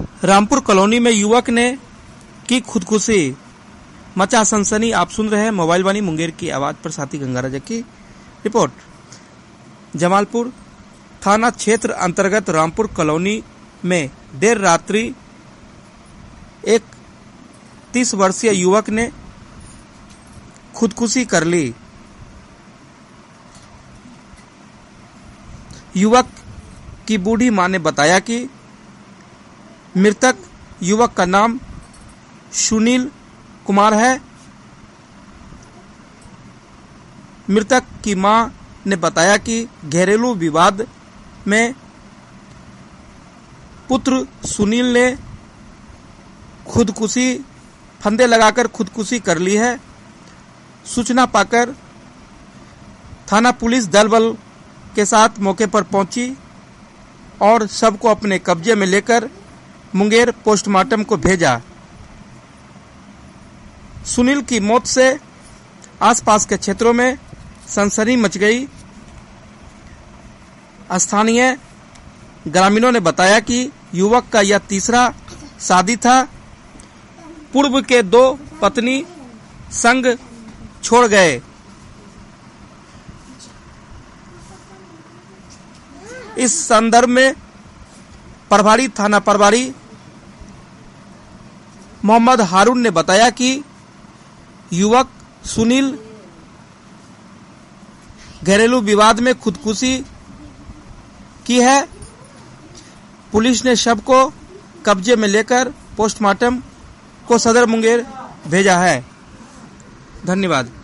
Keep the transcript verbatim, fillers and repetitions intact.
Rampur colony में युवक ने की खुदकुशी, मचा सनसनी। आप सुन रहे हैं मोबाइल वाणी मुंगेर की आवाज पर साथी गंगाराजा की रिपोर्ट। जमालपुर थाना क्षेत्र अंतर्गत रामपुर कॉलोनी में देर रात्रि एक तीस वर्षीय युवक ने खुदकुशी कर ली। युवक की बूढ़ी मां ने बताया कि मृतक युवक का नाम सुनील कुमार है। मृतक की मां ने बताया कि घरेलू विवाद में पुत्र सुनील ने खुदकुशी फंदे लगाकर खुदकुशी कर ली है। सूचना पाकर थाना पुलिस दल बल के साथ मौके पर पहुंची और शव को अपने कब्जे में लेकर मुंगेर पोस्टमार्टम को भेजा। सुनील की मौत से आसपास के क्षेत्रों में सनसनी मच गई। स्थानीय ग्रामीणों ने बताया कि युवक का यह तीसरा शादी था। पूर्व के दो पत्नी संग छोड़ गए। इस संदर्भ में प्रभारी थाना प्रभारी मोहम्मद हारून ने बताया कि युवक सुनील घरेलू विवाद में खुदकुशी की है। पुलिस ने शव को कब्जे में लेकर पोस्टमार्टम को सदर मुंगेर भेजा है। धन्यवाद।